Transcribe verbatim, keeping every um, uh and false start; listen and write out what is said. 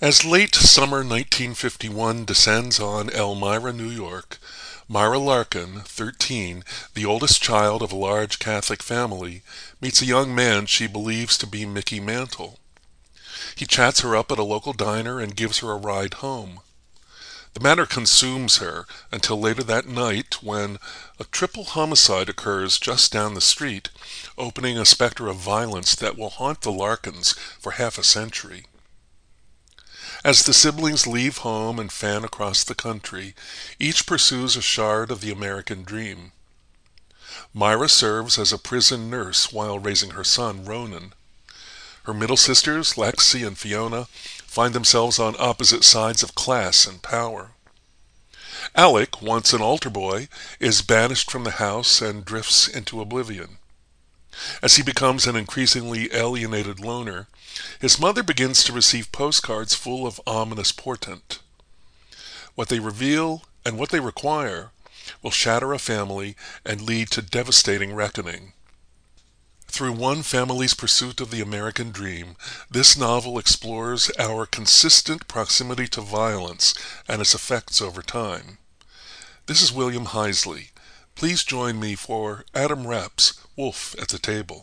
As late summer nineteen fifty-one descends on Elmira, New York, Myra Larkin, thirteen, the oldest child of a large Catholic family, meets a young man she believes to be Mickey Mantle. He chats her up at a local diner and gives her a ride home. The matter consumes her until later that night when a triple homicide occurs just down the street, opening a specter of violence that will haunt the Larkins for half a century. As the siblings leave home and fan across the country, each pursues a shard of the American dream. Myra serves as a prison nurse while raising her son, Ronan. Her middle sisters, Lexi and Fiona, find themselves on opposite sides of class and power. Alec, once an altar boy, is banished from the house and drifts into oblivion. As he becomes an increasingly alienated loner, his mother begins to receive postcards full of ominous portent. What they reveal and what they require will shatter a family and lead to devastating reckoning. Through one family's pursuit of the American dream, this novel explores our consistent proximity to violence and its effects over time. This is William Heisley. Please join me for Adam Rapp's Wolf at the Table.